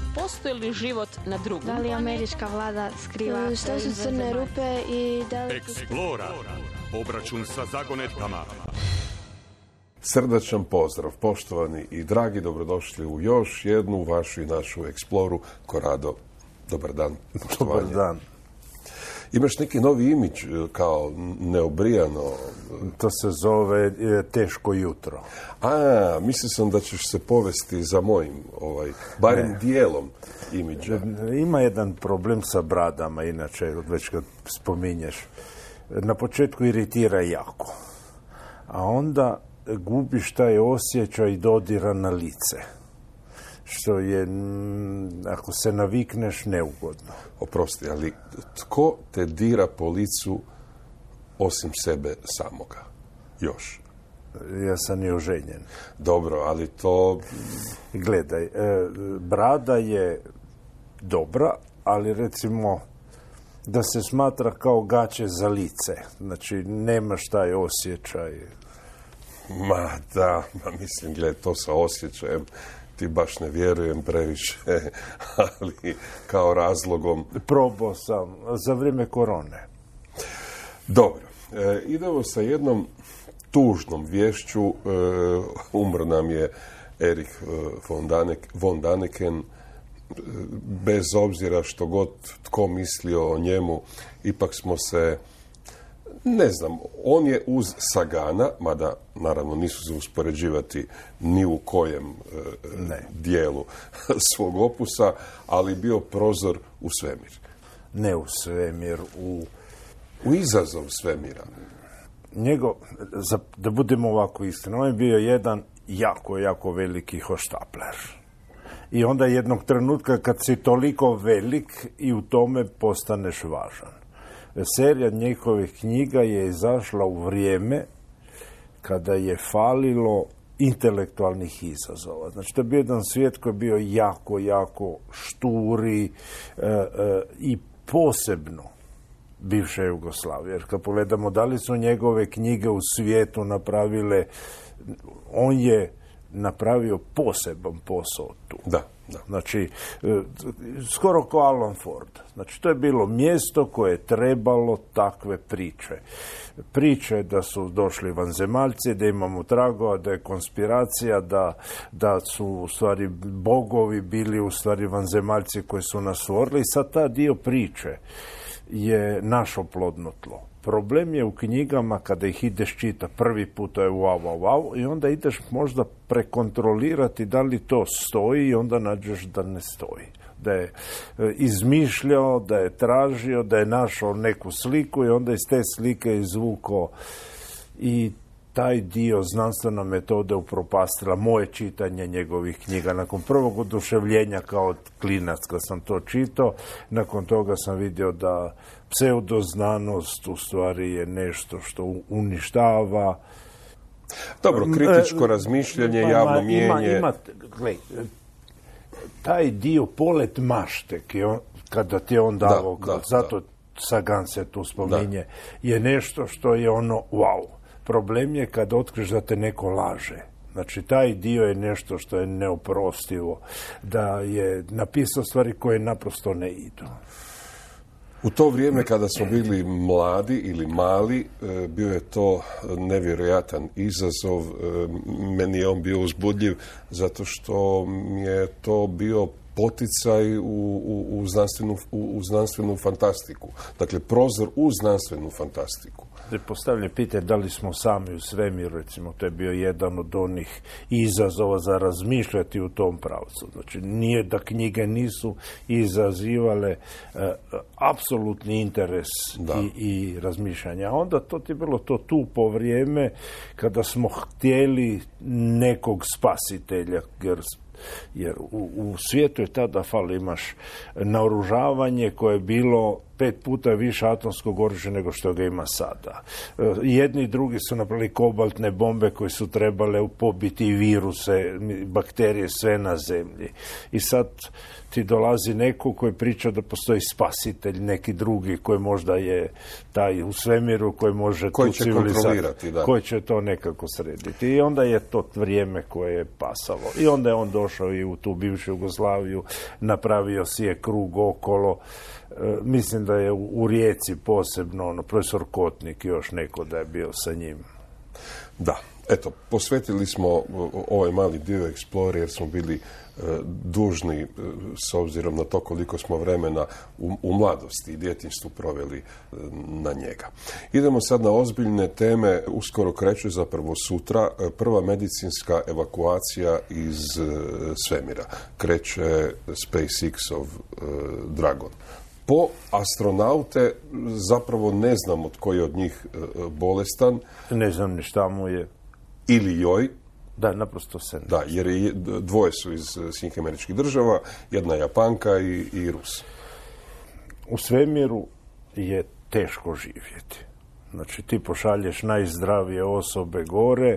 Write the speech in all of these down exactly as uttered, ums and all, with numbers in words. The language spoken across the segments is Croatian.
postoji li život na drugom Da li američka vlada skriva... Što su crne rupe i da li... Eksplora. Obračun sa zagonetkama. Srdačan pozdrav, poštovani i dragi, dobrodošli u još jednu vašu i našu eksploru. Korado, dobar dan. Dobar dan. Imaš neki novi imidž, kao neobrijano? To se zove teško jutro. A, mislio sam da ćeš se povesti za mojim, ovaj, barem ne. dijelom imidža. Ima jedan problem sa bradama, inače, već kad spominješ. Na početku iritira jako, a onda gubiš taj osjećaj dodira na lice, što je, ako se navikneš, neugodno. Oprosti, ali tko te dira po licu osim sebe samoga? Još. Ja sam i oženjen. Dobro, ali to... Gledaj, brada je dobra, ali recimo da se smatra kao gaće za lice. Znači, nemaš taj osjećaj. Ma da, ma mislim, gledaj, to sa osjećajem ti baš ne vjerujem previše, ali kao razlogom... Probao sam za vrijeme korone. Dobro, e, idemo sa jednom tužnom vješću. E, umro nam je Erich von, Danek, von Daniken. Bez obzira što god tko mislio o njemu, ipak smo se, ne znam, on je uz Sagana, mada naravno nisu se uspoređivati ni u kojem e, dijelu svog opusa, ali bio prozor u svemir. Ne u svemir, u... U izazov svemira. Njegov, za, da budemo ovako istina, on je bio jedan jako, jako veliki hoštapler. I onda jednog trenutka kad si toliko velik i u tome postaneš važan. Serija njihovih knjiga je izašla u vrijeme kada je falilo intelektualnih izazova. Znači, to je bio jedan svijet koji je bio jako, jako šturi e, e, i posebno bivša Jugoslavija. Jer kad pogledamo da li su njegove knjige u svijetu napravile, on je napravio poseban posao tu. Da, da. Znači, skoro kao Alan Ford. Znači, to je bilo mjesto koje je trebalo takve priče. Priče da su došli vanzemaljci, da imamo tragova, da je konspiracija, da, da su u stvari bogovi bili u stvari vanzemaljci koji su nas stvorili. I sad ta dio priče je našo plodno tlo. Problem je u knjigama kada ih ideš čita prvi put, to je wow, wow, wow, i onda ideš možda prekontrolirati da li to stoji i onda nađeš da ne stoji. Da je izmišljao, da je tražio, da je našao neku sliku i onda iz te slike izvukao i taj dio znanstvena metoda upropastila moje čitanje njegovih knjiga. Nakon prvog oduševljenja kao klinac kad sam to čitao, nakon toga sam vidio da pseudoznanost u stvari je nešto što uništava. Dobro, kritičko razmišljanje, ima, javno ima, mijenje. Ima, gled, taj dio polet mašte, kada ti je on dao, da, da, zato da. Sagan se tu spominje, da. Je nešto što je ono wow. Problem je kad otkriš da te neko laže. Znači, taj dio je nešto što je neoprostivo, da je napisao stvari koje naprosto ne idu. U to vrijeme kada smo bili mladi ili mali, bio je to nevjerojatan izazov. Meni je on bio uzbudljiv zato što mi je to bio poticaj u, u, u, znanstvenu, u, u znanstvenu fantastiku. Dakle, prozor u znanstvenu fantastiku. Postavlja pitanje da li smo sami u svemiru, recimo, to je bio jedan od onih izazova za razmišljati u tom pravcu. Znači, nije da knjige nisu izazivale uh, apsolutni interes i, i razmišljanje. A onda to ti bilo to tu po vrijeme kada smo htjeli nekog spasitelja, jer jer u, u svijetu je tada fali, imaš naoružavanje koje je bilo pet puta više atomskog oružja nego što ga ima sada. Jedni i drugi su napravili kobaltne bombe koje su trebale pobiti viruse, bakterije, sve na zemlji. I sad ti dolazi neko koji priča da postoji spasitelj, neki drugi koji možda je taj u svemiru koji može koji tu će kontrolirati, da. Koji će to nekako srediti. I onda je to vrijeme koje je pasalo. I onda je on došao i u tu bivšu Jugoslaviju, napravio si je krug okolo. E, mislim da je u, u Rijeci posebno ono, profesor Kotnik i još neko da je bio sa njim. Da, eto, posvetili smo ovaj mali dio Explorer jer smo bili e, dužni, e, s obzirom na to koliko smo vremena u, u mladosti i djetinjstvu proveli e, na njega. Idemo sad na ozbiljne teme. Uskoro kreće, zapravo sutra, e, prva medicinska evakuacija iz e, svemira. Kreće SpaceX-ov e, Dragon. Po astronaute zapravo ne znam tko je od njih e, bolestan. Ne znam ni šta mu je. Ili joj. Da, naprosto se ne. Da, jer je, dvoje su iz Sjedinjenih Američkih Država, jedna Japanka i, i Rus. U svemiru je teško živjeti. Znači, ti pošalješ najzdravije osobe gore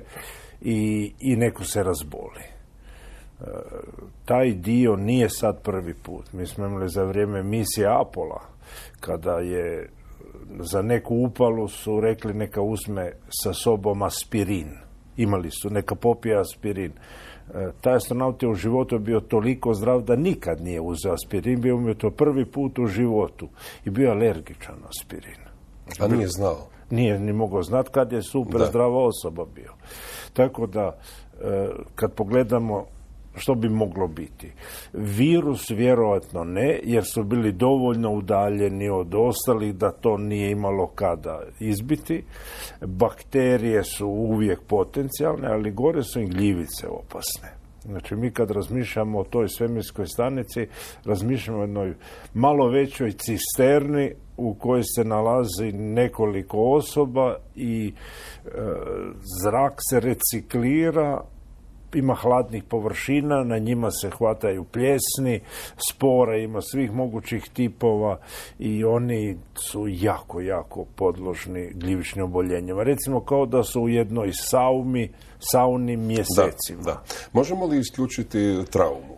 i, i neko se razboli. E, taj dio nije sad prvi put. Mi smo imali za vrijeme misije Apola, kada je za neku upalu su rekli neka uzme sa sobom aspirin. Imali su, neka popije aspirin. E, taj astronaut je u životu bio toliko zdrav da nikad nije uzeo aspirin. Bio mu je to prvi put u životu i bio alergičan na aspirin. A nije znao? Nije ni mogao znati kad je super da. Zdrava osoba bio. Tako da, e, kad pogledamo što bi moglo biti. Virus vjerojatno ne, jer su bili dovoljno udaljeni od ostalih da to nije imalo kada izbiti. Bakterije su uvijek potencijalne, ali gore su i gljivice opasne. Znači, mi kad razmišljamo o toj svemirskoj stanici, razmišljamo o jednoj malo većoj cisterni u kojoj se nalazi nekoliko osoba i e, zrak se reciklira, ima hladnih površina, na njima se hvataju pljesni, spora ima svih mogućih tipova i oni su jako, jako podložni gljivičnim oboljenjima. Recimo kao da su u jednoj saumi, sauni mjesecima. Da, da. Možemo li isključiti traumu?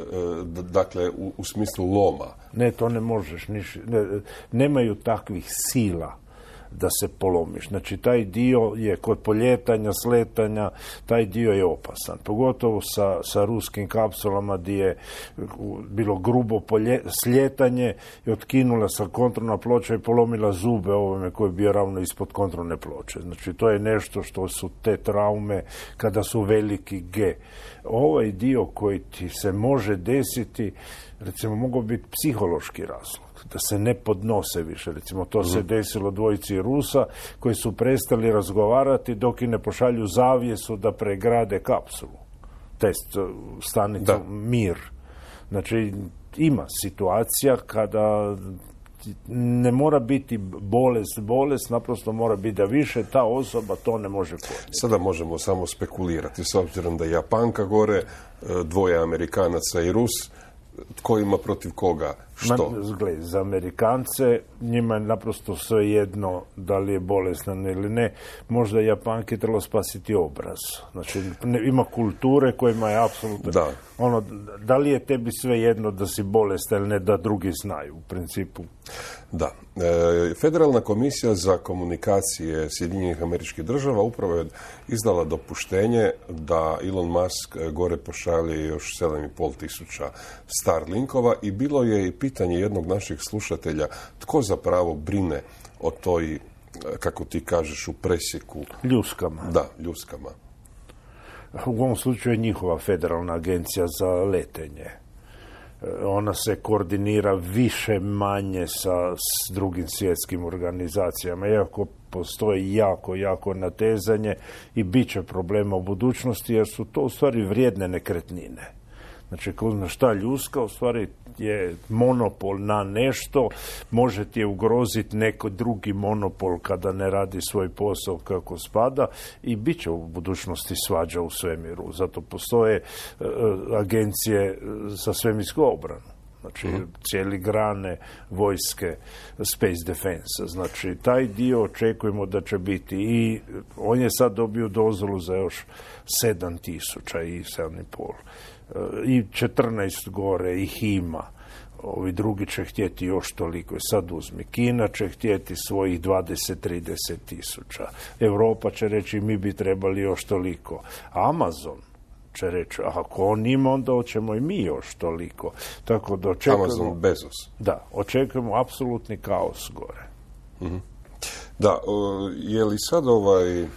Dakle, u, u smislu loma? Ne, to ne možeš. Niš, ne, nemaju takvih sila da se polomiš. Znači, taj dio je kod poljetanja, sletanja, taj dio je opasan. Pogotovo sa, sa ruskim kapsulama gdje je bilo grubo polje, sljetanje i otkinula sa kontrolna ploča i polomila zube ovome koji je bio ravno ispod kontrolne ploče. Znači, to je nešto što su te traume kada su veliki G. Ovaj dio koji ti se može desiti, recimo, mogu biti psihološki razlog, da se ne podnose više. Recimo, to se desilo dvojici Rusa koji su prestali razgovarati dok i ne pošalju zavjesu da pregrade kapsulu. Test stanicu da. Mir. Znači, ima situacija kada ne mora biti bolest, bolest, naprosto mora biti da više ta osoba to ne može podnijeti. Sada možemo samo spekulirati, s obzirom da je Japanka gore, dvoje Amerikanaca i Rus, tko ima protiv koga što? Ma, gled, za Amerikance njima je naprosto sve jedno da li je bolestan ili ne. Možda Japanki trebalo spasiti obraz. Znači, ne, ima kulture kojima je apsolutno... Da. Ono, da li je tebi sve jedno da si bolestan ili ne, da drugi znaju, u principu. Da. E, Federalna komisija za komunikacije Sjedinjenih Američkih Država upravo je izdala dopuštenje da Elon Musk gore pošalje još sedam i pol tisuća Starlinkova i bilo je i pitanje jednog našeg slušatelja tko zapravo brine o toj, kako ti kažeš, u presjeku. Ljuskama. Da, ljuskama. U ovom slučaju je njihova federalna agencija za letenje. Ona se koordinira više manje sa s drugim svjetskim organizacijama, iako postoji jako, jako natezanje i bit će problema u budućnosti, jer su to u stvari vrijedne nekretnine. Znači, šta ljuska, u stvari je monopol na nešto, može ti je ugroziti neko drugi monopol kada ne radi svoj posao kako spada i bit će u budućnosti svađa u svemiru. Zato postoje uh, agencije za svemirsku obranu. znači mm. cijeli grane vojske Space Defense. Znači, taj dio očekujemo da će biti i on je sad dobio dozvolu za još sedam tisuća i sedam i pol. I četrnaest gore ih ima. Ovi drugi će htjeti još toliko. I sad uzmi. Kina će htjeti svojih dvadeset do trideset tisuća. Europa će reći mi bi trebali još toliko. Amazon će reći, ako on ima, onda hoćemo i mi još toliko. Tako da očekujemo... Amazon Bezos. Da, očekujemo apsolutni kaos gore. Mm-hmm. Da, o, je li sad ovaj...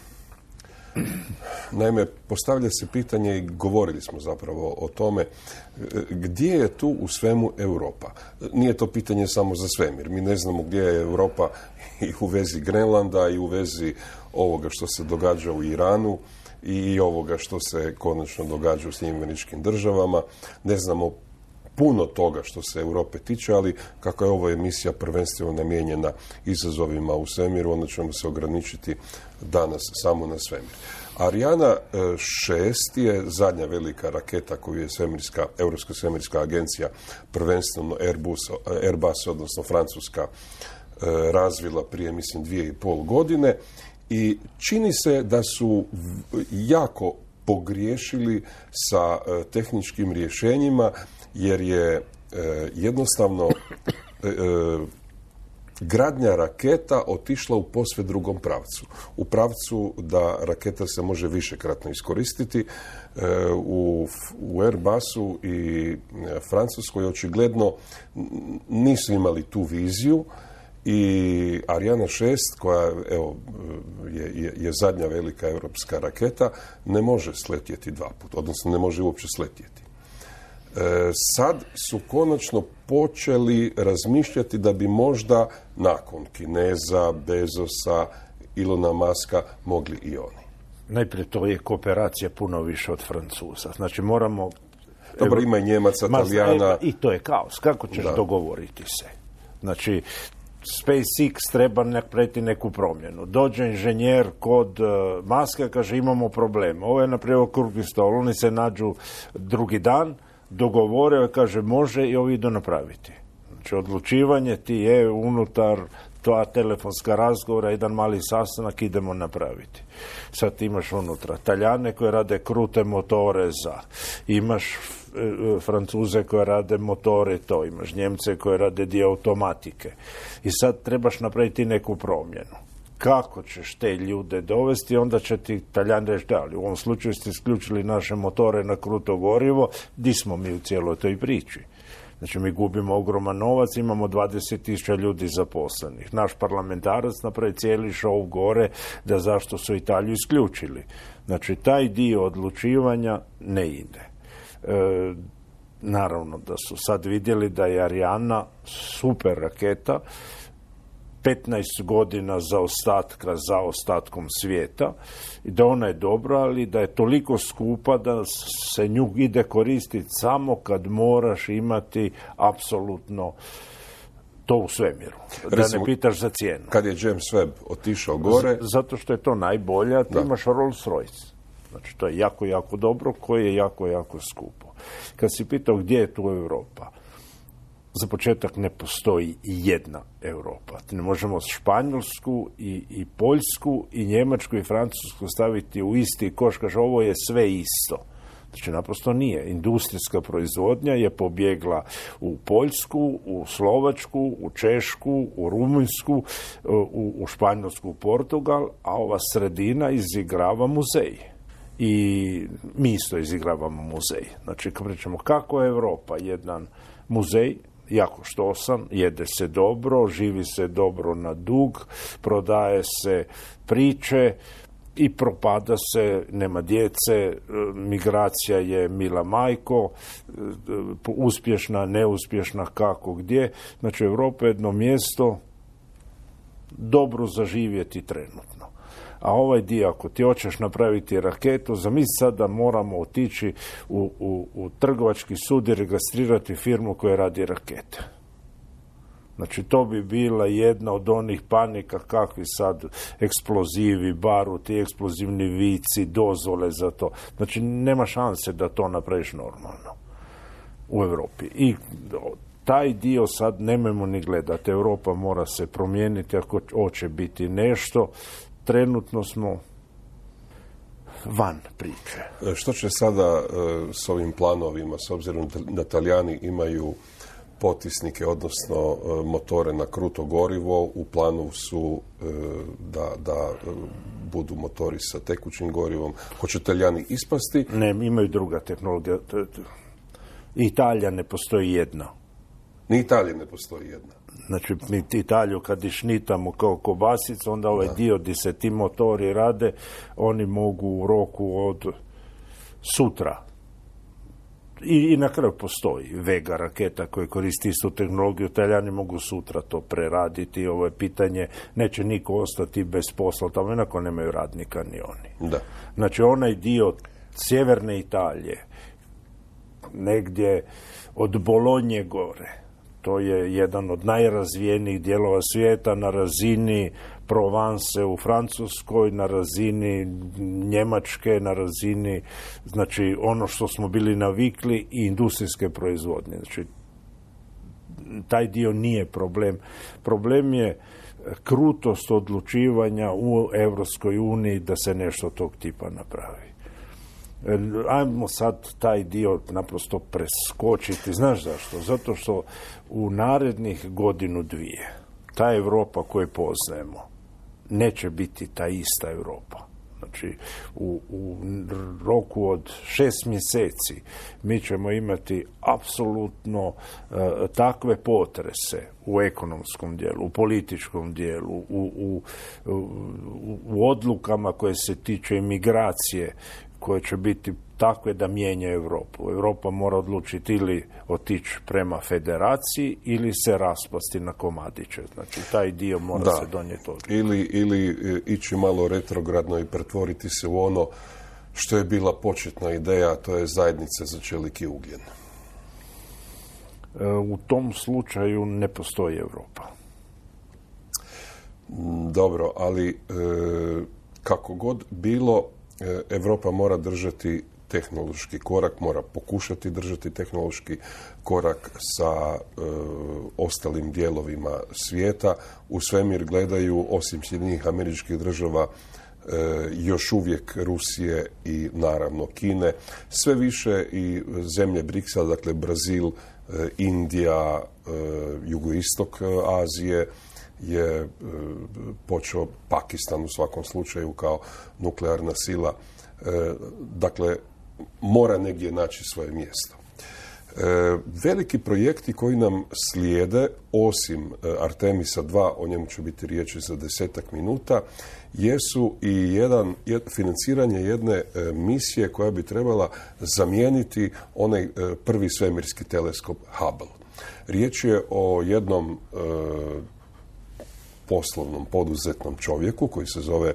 Naime, postavlja se pitanje i govorili smo zapravo o tome gdje je tu u svemu Europa. Nije to pitanje samo za svemir. Mi ne znamo gdje je Europa i u vezi Grenlanda i u vezi ovoga što se događa u Iranu i ovoga što se konačno događa u Sjedinjenim Američkim Državama. Ne znamo puno toga što se Europe tiče, ali kako je ova emisija prvenstveno namijenjena izazovima u svemiru, onda ćemo se ograničiti danas samo na svemir. Ariana šest je zadnja velika raketa koju je svemirska, Europska svemirska agencija, prvenstveno Airbus, Airbus odnosno Francuska, razvila prije, mislim, dvije i pol godine i čini se da su jako pogriješili sa tehničkim rješenjima, jer je e, jednostavno e, e, gradnja raketa otišla u posve drugom pravcu. U pravcu da raketa se može višekratno iskoristiti. E, u, u Airbusu i Francuskoj očigledno nisu imali tu viziju i Ariana šest, koja evo, je, je, je zadnja velika europska raketa, ne može sletjeti dva puta, odnosno ne može uopće sletjeti. E, sad su konačno počeli razmišljati da bi možda nakon Kineza, Bezosa, Ilona Muska mogli i oni. Najprije to je kooperacija puno više od Francuza. Znači moramo... Dobro, ima i Njemaca, Talijana... I to je kaos. Kako ćeš da. dogovoriti se? Znači, SpaceX treba napraviti neku promjenu. Dođe inženjer kod uh, Muska, kaže imamo problem. Ovo je napravio okrugli stol. Oni se nađu drugi dan, dogovore, kaže može i ovi idu napraviti. Znači odlučivanje ti je unutar dva telefonska razgovora, jedan mali sastanak, idemo napraviti. Sad ti imaš unutra Talijane koje rade krute motore za, imaš e, Francuze koje rade motore to, imaš Njemce koje rade dio automatike. I sad trebaš napraviti neku promjenu. Kako ćeš te ljude dovesti, onda će ti Talijani reći da, ali u ovom slučaju ste isključili naše motore na kruto gorivo, di smo mi u cijeloj toj priči. Znači, mi gubimo ogroman novac, imamo dvadeset tisuća ljudi zaposlenih. Naš parlamentarac napravi cijeli šov gore da zašto su Italiju isključili. Znači, taj dio odlučivanja ne ide. E, naravno da su sad vidjeli da je Ariana super raketa, petnaest godina zaostatka za ostatkom svijeta i da ona je dobra, ali da je toliko skupa da se nju ide koristiti samo kad moraš imati apsolutno to u svemiru. Da Recimo, ne pitaš za cijenu. Kad je James Webb otišao gore... Z- zato što je to najbolje, a ti da. imaš Rolls-Royce. Znači, to je jako, jako dobro, koje je jako, jako skupo. Kad si pitao gdje je tu Europa, za početak ne postoji jedna Europa. Ne možemo Španjolsku i, i Poljsku i Njemačku i Francusku staviti u isti koš, kaže ovo je sve isto. Znači naprosto nije. Industrijska proizvodnja je pobjegla u Poljsku, u Slovačku, u Češku, u Rumunjsku, u, u Španjolsku, u Portugal, a ova sredina izigrava muzej. I mi isto izigravamo muzej. Znači kad pričamo kako je Europa jedan muzej, jako štosan, jede se dobro, živi se dobro na dug, prodaje se priče i propada se, nema djece, migracija je mila majko, uspješna, neuspješna, kako, gdje. Znači, Europa je jedno mjesto dobro zaživjeti trenutno. A ovaj dio, ako ti hoćeš napraviti raketu, zamisli sad da moramo otići u, u, u trgovački sud i registrirati firmu koja radi rakete. Znači, to bi bila jedna od onih panika kakvi sad eksplozivi, baruti, eksplozivni vici, dozvole za to. Znači, nema šanse da to napraviš normalno u Europi. I taj dio sad nemojmo ni gledati. Europa mora se promijeniti ako hoće biti nešto. Trenutno smo van priče. Što će sada s ovim planovima, s obzirom da Talijani imaju potisnike, odnosno motore na kruto gorivo, u planu su da, da budu motori sa tekućim gorivom. Hoće Talijani ispasti? Ne, imaju druga tehnologija. Italija ne postoji jedna. Ni Italija ne postoji jedna. Znači, mi Italiju kad išnitamo kao kobasicu, onda ovaj da. dio gdje se ti motori rade, oni mogu u roku od sutra. I, i na kraju postoji Vega raketa koja koristi istu tehnologiju. Talijani mogu sutra to preraditi. Ovo je pitanje, neće niko ostati bez posla, tamo jednako nemaju radnika ni oni. Da. Znači, onaj dio sjeverne Italije, negdje od Bolonje gore, to je jedan od najrazvijenijih dijelova svijeta na razini Provence u Francuskoj, na razini Njemačke, na razini, znači, ono što smo bili navikli i industrijske proizvodnje. Znači, taj dio nije problem. Problem je krutost odlučivanja u Europskoj uniji da se nešto tog tipa napravi. Ajmo sad taj dio naprosto preskočiti. Znaš zašto? Zato što u narednih godinu dvije ta Europa koju poznajemo neće biti ta ista Europa. Znači, u, u roku od šest mjeseci mi ćemo imati apsolutno uh, takve potrese u ekonomskom dijelu, u političkom dijelu, u, u, u, u odlukama koje se tiče imigracije, koje će biti takve da mijenja Europu. Europa mora odlučiti ili otići prema federaciji ili se raspasti na komadiće. Znači, taj dio mora da. se donijeti odluku. Ili, ili ići malo retrogradno i pretvoriti se u ono što je bila početna ideja, to je zajednica za čelik i ugljen. U tom slučaju ne postoji Europa. Dobro, ali e, kako god bilo, Europa mora držati tehnološki korak, mora pokušati držati tehnološki korak sa e, ostalim dijelovima svijeta. U svemir gledaju, osim Sjedinjenih Američkih Država, e, još uvijek Rusije i naravno Kine. Sve više i zemlje briksa, dakle Brazil, e, Indija, e, jugoistok Azije, je e, počeo Pakistan u svakom slučaju kao nuklearna sila. E, dakle, mora negdje naći svoje mjesto. E, veliki projekti koji nam slijede, osim e, Artemisa dva, o njemu će biti riječi za desetak minuta, jesu i jedan, jed, financiranje jedne e, misije koja bi trebala zamijeniti onaj e, prvi svemirski teleskop Hubble. Riječ je o jednom e, poslovnom, poduzetnom čovjeku koji se zove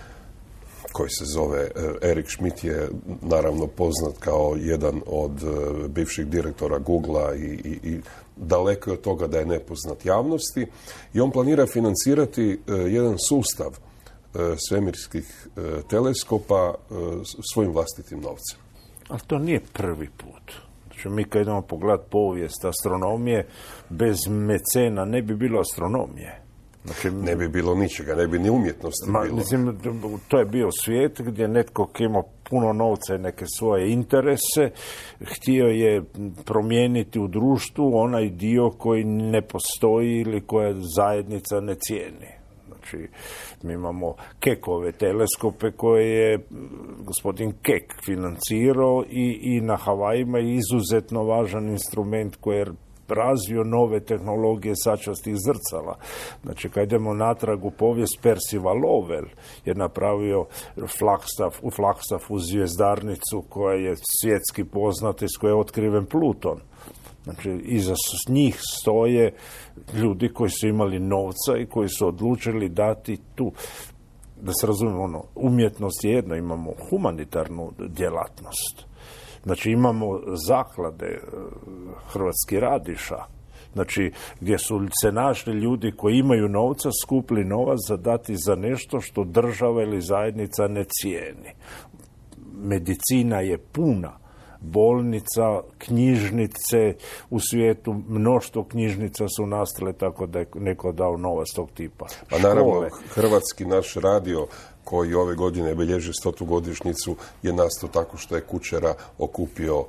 koji se zove Eric Schmidt, je naravno poznat kao jedan od bivših direktora Googlea i, i, i daleko je od toga da je nepoznat javnosti. I on planira financirati jedan sustav svemirskih teleskopa svojim vlastitim novcem. Ali to nije prvi put. Znači, mi kad idemo pogledati povijest astronomije, bez mecena ne bi bilo astronomije. Znači, ne bi bilo ničega, ne bi ni umjetnosti ma, bilo. Mislim, to je bio svijet gdje netko ki ima puno novca i neke svoje interese, htio je promijeniti u društvu onaj dio koji ne postoji ili koja zajednica ne cijeni. Znači, mi imamo Keckove teleskope koje je gospodin Keck financirao i, i na Havajima je izuzetno važan instrument koji je razvio nove tehnologije sačastih zrcala. Znači, kad idemo natrag u povijest, Percival Lowell je napravio Flagstaff, u Flagstaffu zvijezdarnicu koja je svjetski poznata, iz koje je otkriven Pluton. Znači, iza njih stoje ljudi koji su imali novca i koji su odlučili dati tu, da se razumijemo, ono, umjetnost je jedno, imamo humanitarnu djelatnost. Znači, imamo zaklade Hrvatski radiša, znači, gdje su se našli ljudi koji imaju novca, skupili novac za dati za nešto što država ili zajednica ne cijeni. Medicina je puna bolnica, knjižnice u svijetu, mnoštvo knjižnica su nastale tako da je neko dao novac tog tipa. Pa naravno, hrvatski naš radio koji ove godine bilježi stotu godišnjicu je nastao tako što je Kučera okupio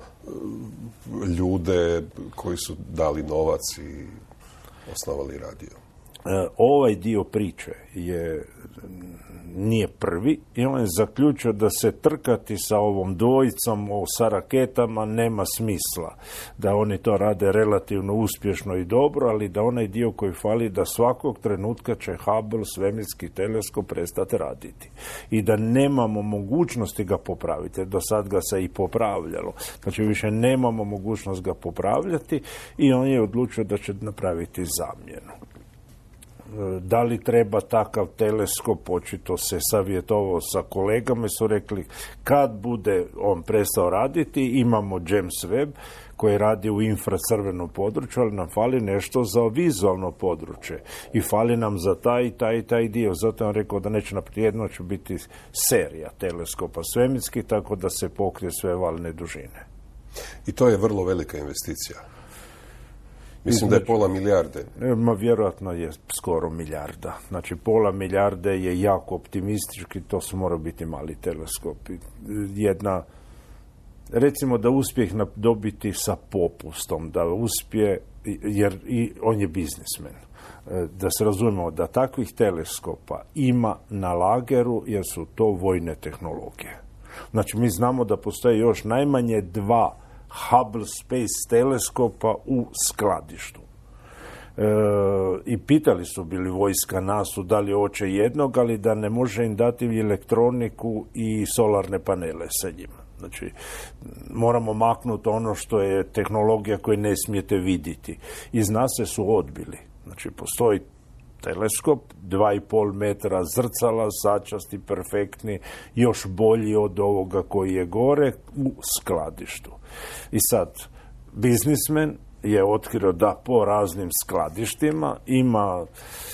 ljude koji su dali novac i osnovali radio. Ovaj dio priče je nije prvi i on je zaključio da se trkati sa ovom dvojicom sa raketama nema smisla. Da oni to rade relativno uspješno i dobro, ali da onaj dio koji fali da svakog trenutka će Hubble svemirski teleskop prestati raditi. I da nemamo mogućnosti ga popraviti. Do sad ga se i popravljalo. Znači više nemamo mogućnost ga popravljati i on je odlučio da će napraviti zamjenu. Da li treba takav teleskop, očito se savjetovao sa kolegama, su rekli kad bude on prestao raditi, imamo James Webb koji radi u infracrvenom području, ali nam fali nešto za vizualno područje i fali nam za taj i taj i taj dio. Zato on rekao da neće napraviti jedno, će biti serija teleskopa svemirskih, tako da se pokrije sve valne dužine. I to je vrlo velika investicija. Mislim da je pola milijarde. Ma vjerojatno je skoro milijarda. Znači pola milijarde je jako optimistički, to su mora biti mali teleskopi. Jedna, recimo da uspjeh dobiti sa popustom, da uspije, jer i on je biznismen. Da se razumemo da takvih teleskopa ima na lageru jer su to vojne tehnologije. Znači mi znamo da postoje još najmanje dva Hubble Space teleskopa u skladištu. E, I pitali su bili vojska nasu da li hoće jednog, ali da ne može im dati elektroniku i solarne panele sa njima. Znači, moramo maknuti ono što je tehnologija koju ne smijete vidjeti. Iz NASA su odbili. Znači, postoji teleskop, dva i pol metra zrcala, sačasti, perfektni, još bolji od ovoga koji je gore u skladištu. I sad, biznismen je otkrio da po raznim skladištima ima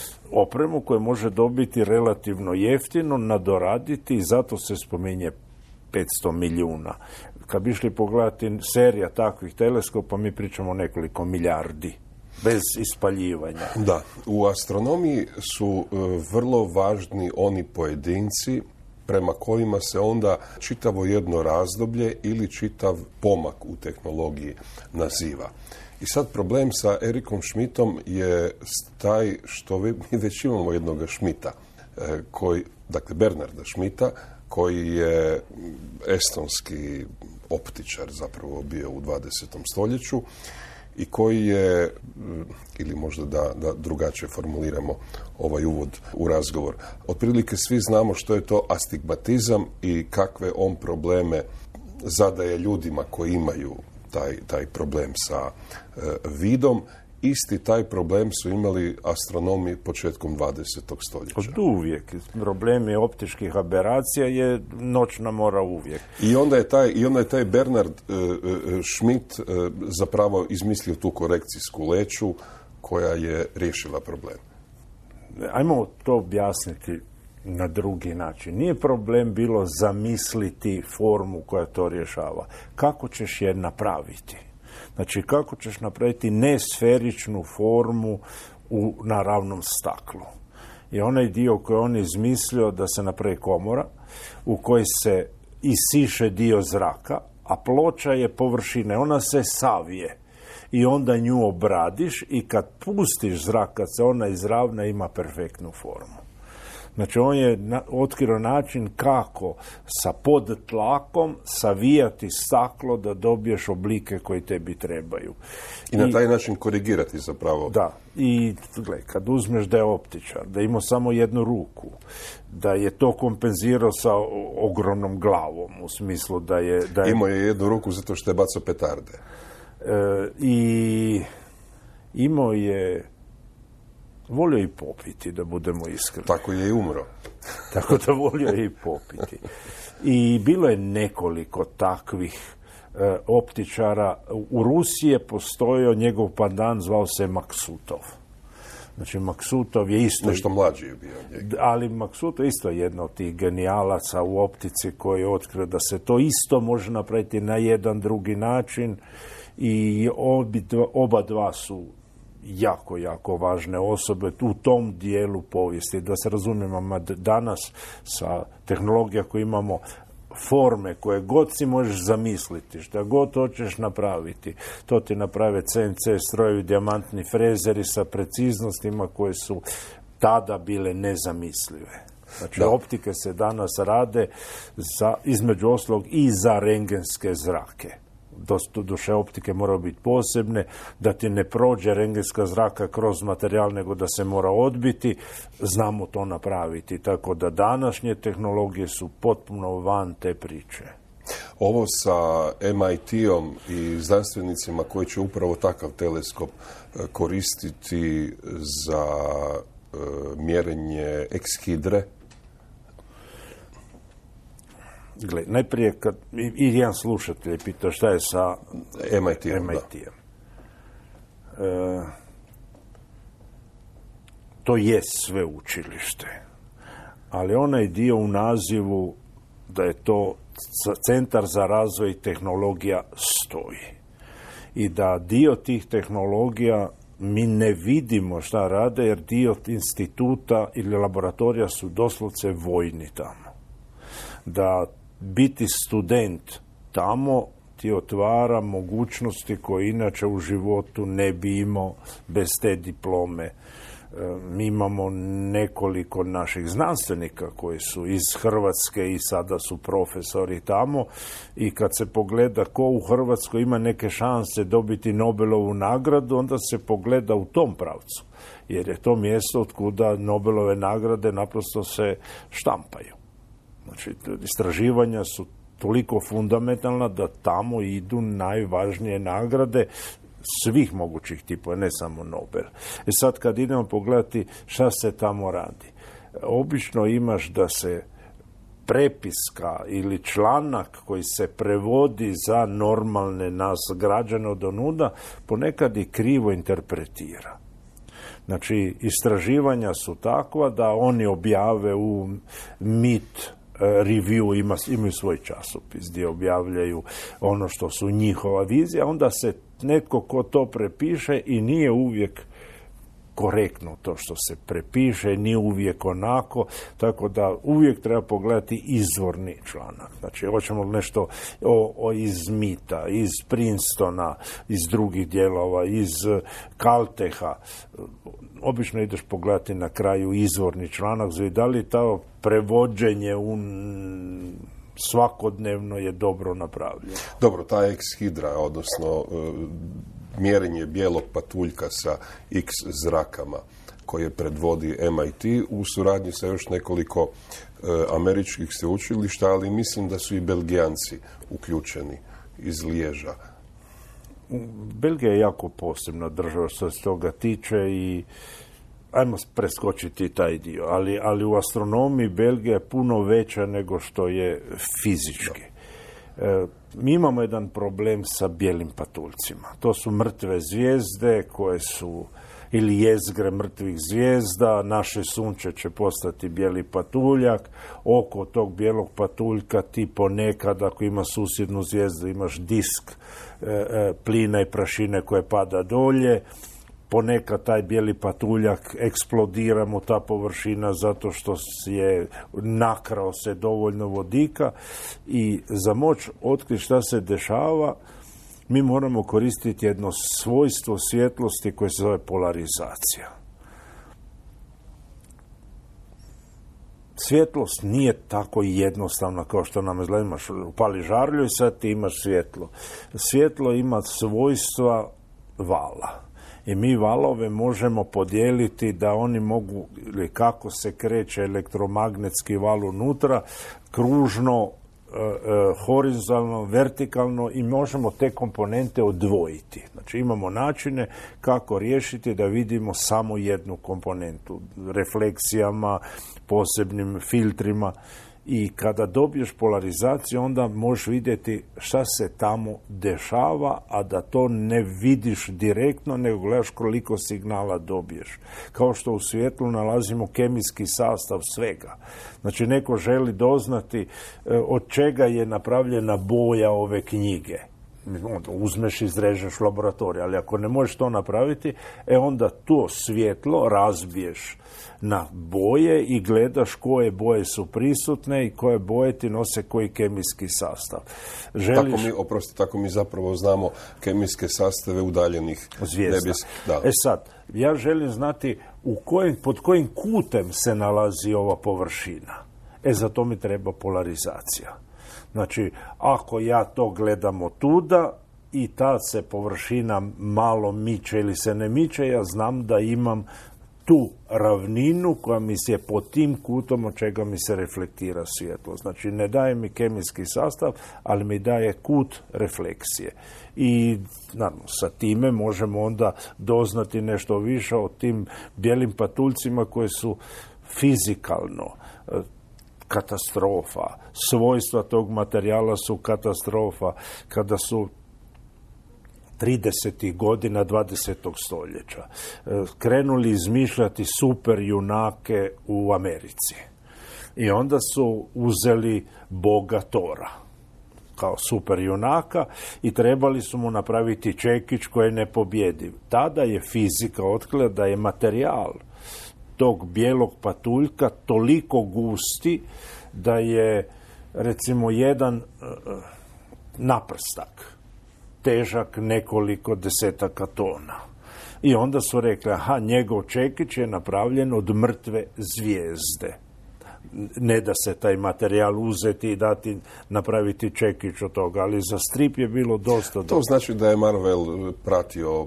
opremu koju može dobiti relativno jeftino, nadoraditi i zato se spominje petsto milijuna. Kad bi išli pogledati serija takvih teleskopa, mi pričamo o nekoliko milijardi. Bez ispaljivanja. Da, u astronomiji su e, vrlo važni oni pojedinci prema kojima se onda čitavo jedno razdoblje ili čitav pomak u tehnologiji naziva. I sad problem sa Erikom Schmidtom je taj što mi već imamo jednog Schmidta, e, koji, dakle Bernarda Schmidta, koji je estonski optičar zapravo bio u dvadesetom stoljeću i koji je, ili možda da, da drugačije formuliramo ovaj uvod u razgovor, otprilike svi znamo što je to astigmatizam i kakve on probleme zadaje ljudima koji imaju taj, taj problem sa e, vidom. Isti taj problem su imali astronomi početkom dvadesetog stoljeća. Od uvijek. Problemi optičkih aberacija je noćna mora uvijek. I onda je taj, i onda je taj Bernard uh, Schmidt uh, zapravo izmislio tu korekcijsku leću koja je riješila problem. Ajmo to objasniti na drugi način. Nije problem bilo zamisliti formu koja to rješava. Kako ćeš je napraviti? Znači, kako ćeš napraviti nesferičnu formu u, na ravnom staklu. I onaj dio koji on izmislio da se napravi komora u kojoj se isiše dio zraka, a ploča je površine, ona se savije. I onda nju obradiš i kad pustiš zrak, kad se ona izravna, ima perfektnu formu. Znači, on je na, otkrio način kako sa podtlakom savijati staklo da dobiješ oblike koji tebi trebaju. I na taj I, način korigirati zapravo. Da. I gledaj, kad uzmeš da je optičar, da ima samo jednu ruku, da je to kompenzirao sa ogromnom glavom, u smislu da je... Da je imao je jednu ruku zato što je bacao petarde. E, I imao je... Volio i popiti, da budemo iskreni. Tako je i umro. Tako da volio i popiti. I bilo je nekoliko takvih e, optičara. U Rusiji je postojao njegov pandan, zvao se Maksutov. Znači, Maksutov je isto... Nešto mlađi je bio njeg. Ali Maksutov je isto jedno od tih genijalaca u optici koji je otkrio da se to isto može napraviti na jedan drugi način i oba dva su jako, jako važne osobe u tom dijelu povijesti. Da se razumijemo, danas sa tehnologija koju imamo, forme koje god si možeš zamisliti, šta god hoćeš napraviti, to ti naprave C N C strojevi, dijamantni frezeri sa preciznostima koje su tada bile nezamislive. Znači, da. Optike se danas rade za, između ostalog i za rentgenske zrake. Doduše, optike moraju biti posebne, da ti ne prođe rentgenska zraka kroz materijal, nego da se mora odbiti, znamo to napraviti. Tako da današnje tehnologije su potpuno van te priče. Ovo sa M I T-om i znanstvenicima koji će upravo takav teleskop koristiti za uh, mjerenje ekshidre. Gle, najprije kad i, i jedan slušatelj pita šta je sa M I T-om. M I T-om. E, to je sveučilište, ali onaj dio u nazivu da je to Centar za razvoj tehnologija stoji. I da dio tih tehnologija mi ne vidimo šta rade, jer dio instituta ili laboratorija su doslovce vojni tamo. Da biti student tamo ti otvara mogućnosti koje inače u životu ne bi imao bez te diplome. Mi imamo nekoliko naših znanstvenika koji su iz Hrvatske i sada su profesori tamo, i kad se pogleda ko u Hrvatskoj ima neke šanse dobiti Nobelovu nagradu, onda se pogleda u tom pravcu, jer je to mjesto od kuda Nobelove nagrade naprosto se štampaju. Znači, istraživanja su toliko fundamentalna da tamo idu najvažnije nagrade svih mogućih tipova, ne samo Nobel. I sad kad idemo pogledati šta se tamo radi, obično imaš da se prepiska ili članak koji se prevodi za normalne nas građane od onuda ponekad i krivo interpretira. Znači, istraživanja su takva da oni objave u M I T review, ima, imaju svoj časopis gdje objavljaju ono što su njihova vizija, onda se netko ko to prepiše i nije uvijek korektno to što se prepiše, nije uvijek onako, tako da uvijek treba pogledati izvorni članak. Znači, hoćemo nešto o, o iz Mita, iz Princetona, iz drugih dijelova, iz Caltecha. Obično ideš pogledati na kraju izvorni članak, znači da li to prevođenje u svakodnevno je dobro napravljeno. Dobro, ta ekshidra, odnosno mjerenje bijelog patuljka sa X zrakama koje predvodi M I T u suradnji sa još nekoliko e, američkih sveučilišta, ali mislim da su i Belgijanci uključeni iz Liježa. Belgija je jako posebna država što se toga tiče i ajmo preskočiti taj dio, ali, ali u astronomiji Belgija je puno veća nego što je fizički. E, mi imamo jedan problem sa bijelim patuljcima. To su mrtve zvijezde koje su, ili jezgre mrtvih zvijezda, naše sunce će postati bijeli patuljak, oko tog bijelog patuljka ti ponekad, ako ima susjednu zvijezdu, imaš disk e, e, plina i prašine koje pada dolje, ponekad taj bijeli patuljak eksplodira mu ta površina zato što je nakrao se dovoljno vodika, i za moć otkriti šta se dešava mi moramo koristiti jedno svojstvo svjetlosti koje se zove polarizacija. Svjetlost nije tako jednostavna kao što nam izgleda. Imaš, upali žarulju i sad ti imaš svjetlo. Svjetlo ima svojstva vala. I mi valove možemo podijeliti da oni mogu, ili kako se kreće elektromagnetski val unutra, kružno, e, e, horizontalno, vertikalno, i možemo te komponente odvojiti. Znači imamo načine kako riješiti da vidimo samo jednu komponentu, refleksijama, posebnim filtrima. i kada dobiješ polarizaciju onda možeš vidjeti šta se tamo dešava, a da to ne vidiš direktno, nego gledaš koliko signala dobiješ. Kao što u svjetlu nalazimo kemijski sastav svega. Znači neko želi doznati od čega je napravljena boja ove knjige. Uzmeš i izrežeš laboratorij, ali ako ne možeš to napraviti, e onda to svjetlo razbiješ na boje i gledaš koje boje su prisutne i koje boje ti nose koji kemijski sastav. Želiš... Tako mi, oprosti, tako mi zapravo znamo kemijske sastave udaljenih zvijezda. Da. E sad, ja želim znati u kojim, pod kojim kutem se nalazi ova površina. E za to mi treba polarizacija. Znači, ako ja to gledam od tuda i ta se površina malo miče ili se ne miče, ja znam da imam tu ravninu koja mi se pod tim kutom od čega mi se reflektira svjetlo. Znači, ne daje mi kemijski sastav, ali mi daje kut refleksije. I naravno, sa time možemo onda doznati nešto više o tim bijelim patuljcima koji su fizikalno katastrofa. Svojstva tog materijala su katastrofa. Kada su tridesetih godina dvadesetog stoljeća krenuli izmišljati super junake u Americi. I onda su uzeli Boga Tora kao super junaka i trebali su mu napraviti čekić koji je nepobjediv. Tada je fizika otkrila da je materijal tog bijelog patuljka toliko gusti da je recimo jedan uh, naprstak težak nekoliko desetaka tona. I onda su rekli, aha, njegov čekić je napravljen od mrtve zvijezde. Ne da se taj materijal uzeti i dati, napraviti čekić od toga, ali za strip je bilo dosta dobro. To znači da je Marvel pratio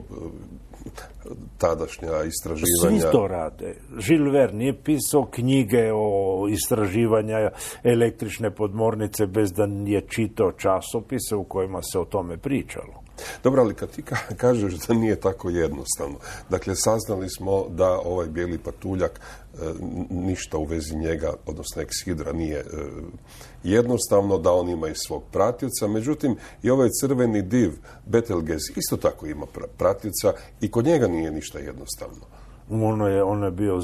tadašnja istraživanja. Svi to rade. Jules Verne je pisao knjige o istraživanja električne podmornice bez da je čitao časopise u kojima se o tome pričalo. Dobro, ali kad ti kažeš da nije tako jednostavno. Dakle, saznali smo da ovaj bijeli patuljak e, ništa u vezi njega, odnosno ekshidra, nije e, jednostavno, da on ima i svog pratioca. Međutim, i ovaj crveni div, Betelgeuse, isto tako ima pratioca i kod njega nije ništa jednostavno. Ono je, ono je bio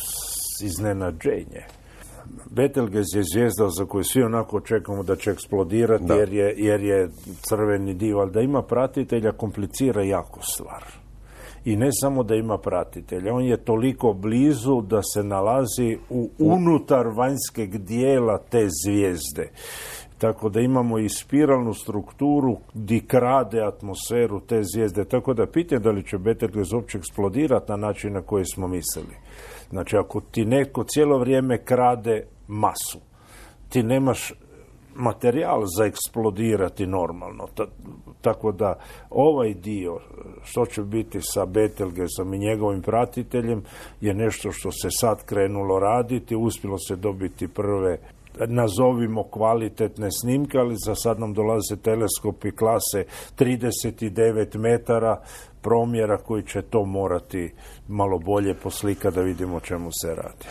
iznenađenje. Betelgeuse je zvijezda za koju svi onako čekamo da će eksplodirati jer je, jer je crveni div, ali da ima pratitelja komplicira jako stvar. I ne samo da ima pratitelja, on je toliko blizu da se nalazi u unutar vanjskeg dijela te zvijezde. Tako da imamo i spiralnu strukturu gdje krade atmosferu te zvijezde. Tako da pitanje da li će Betelgeuse uopće eksplodirati na način na koji smo mislili. Znači, ako ti neko cijelo vrijeme krade masu, ti nemaš materijal za eksplodirati normalno. Ta, tako da ovaj dio, što će biti sa Betelgeusom i njegovim pratiteljem, je nešto što se sad krenulo raditi. Uspjelo se dobiti prve, nazovimo, kvalitetne snimke, ali za sad nam dolaze teleskopi klase trideset devet metara promjera koji će to morati malo bolje poslikati da vidimo o čemu se radi.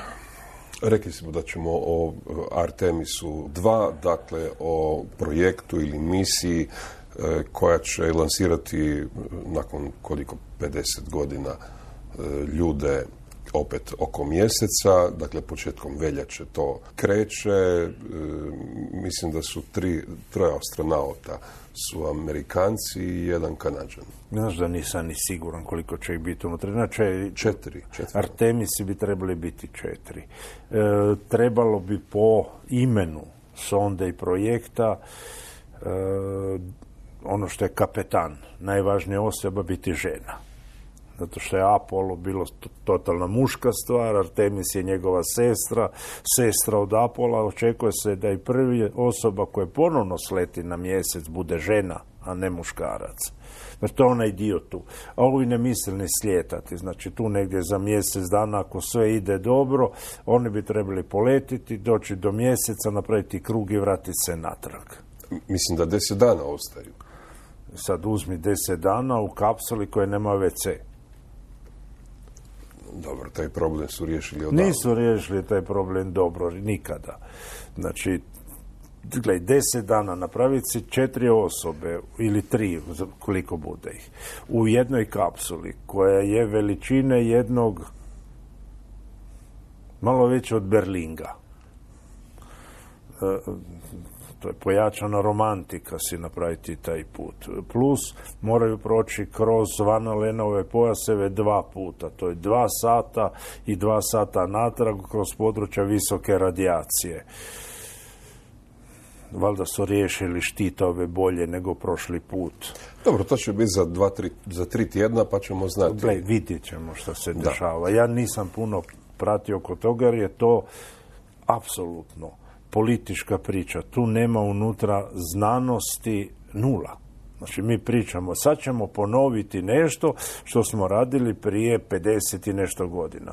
Rekli smo da ćemo o Artemisu dva, dakle o projektu ili misiji e, koja će lansirati nakon koliko pedeset godina e, ljude opet oko mjeseca, dakle početkom veljače to kreće. E, mislim da su tri, troje astronauta su Amerikanci i jedan Kanađan. Znaš da nisam ni siguran koliko će ih biti unutra. Znači, četiri, četiri. Artemisi bi trebali biti četiri. E, trebalo bi po imenu sonde i projekta e, ono što je kapetan, najvažnija osoba, biti žena. Zato što je Apollo bilo totalna muška stvar, Artemis je njegova sestra, sestra od Apola. Očekuje se da i prvi osoba koja ponovno sleti na mjesec bude žena, a ne muškarac. Znači, to je onaj dio tu. A ovi ne misle ni slijetati. Znači, tu negdje za mjesec dana, ako sve ide dobro, oni bi trebali poletiti, doći do mjeseca, napraviti krug i vratiti se natrag. Mislim da deset dana ostaju. Sad uzmi deset dana u kapsuli koje nema ve ce. Dobro, taj problem su riješili odavno. Nisu riješili taj problem dobro, nikada. Znači, gledaj, deset dana napraviti četiri osobe ili tri, koliko bude ih, u jednoj kapsuli koja je veličine jednog malo veće od Berlinga. E, to je pojačana romantika si napraviti taj put. Plus moraju proći kroz Van Alenove pojaseve dva puta. To je dva sata i dva sata natrag kroz područja visoke radijacije. Valjda su riješili štitove bolje nego prošli put. Dobro, to će biti za, dva, tri, za tri tjedna, pa ćemo znati. Gle, vidjet ćemo što se da. dešava. Ja nisam puno pratio oko toga, jer je to apsolutno politička priča. Tu nema unutra znanosti nula. Znači, mi pričamo, sad ćemo ponoviti nešto što smo radili prije pedeset i nešto godina.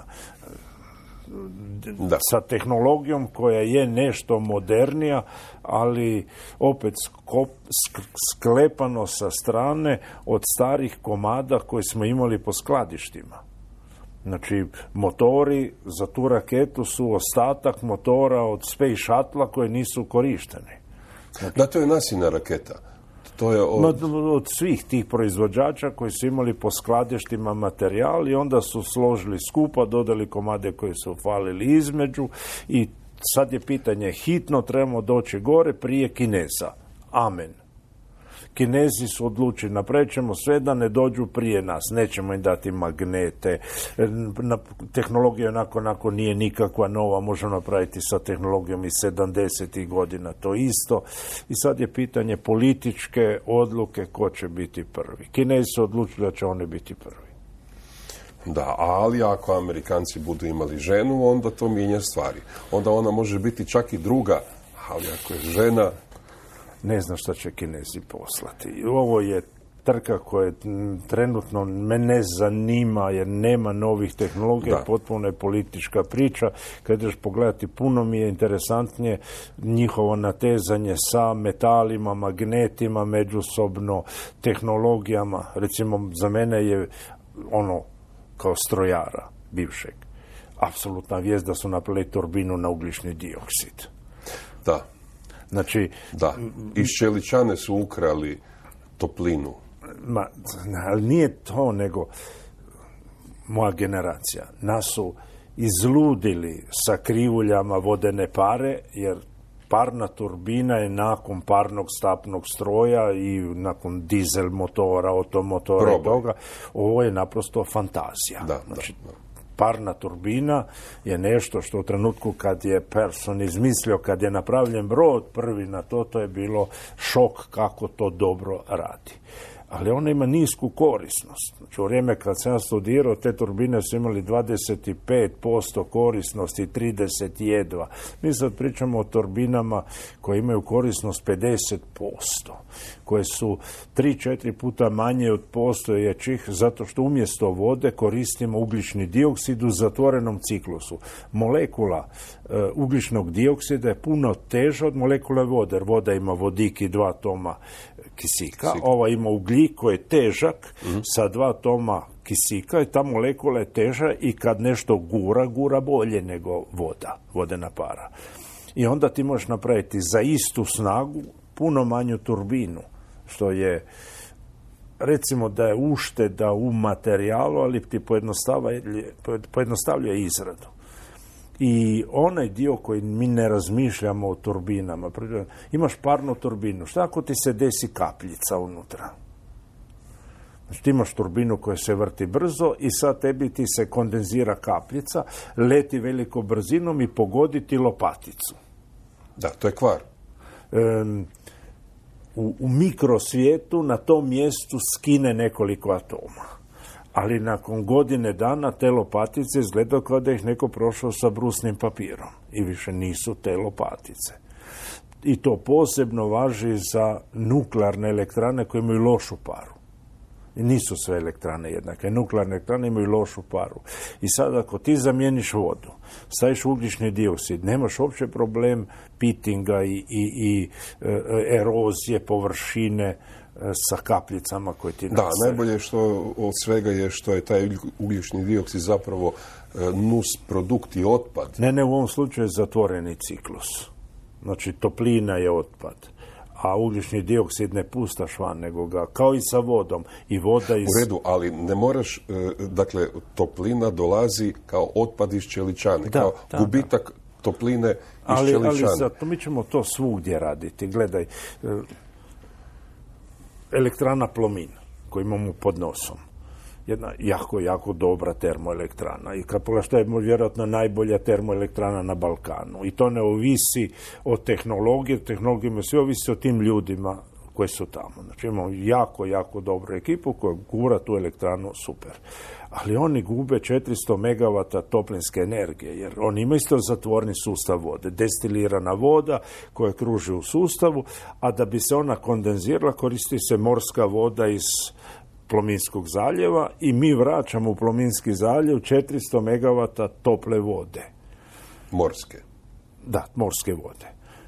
Da. Sa tehnologijom koja je nešto modernija, ali opet skop, sklepano sa strane od starih komada koje smo imali po skladištima. Znači, motori za tu raketu su ostatak motora od Space Shuttle koje nisu korišteni. Znači, da, to je nasina raketa. To je od... od svih tih proizvođača koji su imali po skladištima materijal i onda su složili skupa, dodali komade koji su falili između i sad je pitanje, hitno trebamo doći gore prije Kineza. Amen. Kinezi su odlučili, napravit ćemo sve da ne dođu prije nas, nećemo im dati magnete, tehnologija onako, onako nije nikakva nova, možemo napraviti sa tehnologijom iz sedamdesetih godina, to isto. I sad je pitanje političke odluke ko će biti prvi. Kinezi su odlučili da će oni biti prvi. Da, ali ako Amerikanci budu imali ženu, onda to mijenja stvari. Onda ona može biti čak i druga, ali ako je žena... Ne znam što će Kinezi poslati. Ovo je trka koja trenutno mene zanima jer nema novih tehnologija, da. Potpuno je politička priča. Kad ideš pogledati, puno mi je interesantnije njihovo natezanje sa metalima, magnetima, međusobno tehnologijama. Recimo, za mene je ono kao strojara bivšeg apsolutna vijest da su napravili turbinu na ugljični dioksid. Da. Znači, da, iz čeličane su ukrali toplinu. Ma, ali nije to, nego moja generacija. Nas su izludili sa krivuljama vodene pare, jer parna turbina je nakon parnog stapnog stroja i nakon dizel motora, automotora i toga, ovo je naprosto fantazija. Da, znači, da, da. Parna turbina je nešto što u trenutku kad je Person izmislio, kad je napravljen brod prvi na to, to je bilo šok kako to dobro radi. Ali ona ima nisku korisnost. Znači, u vrijeme kad sam ja studirao, te turbine su imali dvadeset pet posto korisnosti, trideset jedva. Mi sad pričamo o turbinama koje imaju korisnost pedeset posto, koje su tri četiri puta manje od postojećih, zato što umjesto vode koristimo ugljični dioksid u zatvorenom ciklusu. Molekula e, ugljičnog dioksida je puno teža od molekule vode, jer voda ima vodik i dva toma kisika, Kisik. Ova ima ugljik koji je težak mm-hmm. sa dva toma kisika i ta molekula je teža i kad nešto gura, gura bolje nego voda, vodena para. I onda ti možeš napraviti za istu snagu puno manju turbinu, što je, recimo da je ušteda u materijalu, ali ti pojednostavljuje izradu. I onaj dio koji mi ne razmišljamo o turbinama, imaš parnu turbinu, šta ako ti se desi kapljica unutra? Znači, ti imaš turbinu koja se vrti brzo i sad tebi ti se kondenzira kapljica, leti velikom brzinom i pogodi ti lopaticu. Da, to je kvar. Um, u, u mikrosvijetu na tom mjestu skine nekoliko atoma. Ali nakon godine dana te lopatice izgleda kao da ih neko prošao sa brusnim papirom. I više nisu te lopatice. I to posebno važi za nuklearne elektrane koje imaju lošu paru. I nisu sve elektrane jednake. Nuklearne elektrane imaju lošu paru. I sad ako ti zamijeniš vodu, staviš ugljični dioksid, nemaš uopće problem pitinga i, i, i e, erozije površine sa kapljicama koje ti Da, nastaju. najbolje što od svega je što je taj ugljični dioksid zapravo nus produkt i otpad. Ne, ne, u ovom slučaju je zatvoreni ciklus. Znači, toplina je otpad. A ugljični dioksid ne pustaš van, nego ga, kao i sa vodom. I voda iz... U redu, ali ne moraš, dakle, toplina dolazi kao otpad iz čeličane, Da, kao da, gubitak topline iz ali, čeličane. ali zato mi ćemo to svugdje raditi. Gledaj, elektrana Plomin koju imamo pod nosom. Jedna jako, jako dobra termoelektrana. I kad pogledaš, to je vjerojatno najbolja termoelektrana na Balkanu. I to ne ovisi o tehnologiji, tehnologijama sve ovisi o tim ljudima koji su tamo. Znači imamo jako, jako dobru ekipu koja gura tu elektranu super. Ali oni gube četiristo megavata toplinske energije, jer oni imaju isto zatvorni sustav vode, destilirana voda koja kruži u sustavu, a da bi se ona kondenzirala koristi se morska voda iz Plominskog zaljeva i mi vraćamo u Plominski zaljev četiristo megavata tople vode. Morske. Da, morske vode.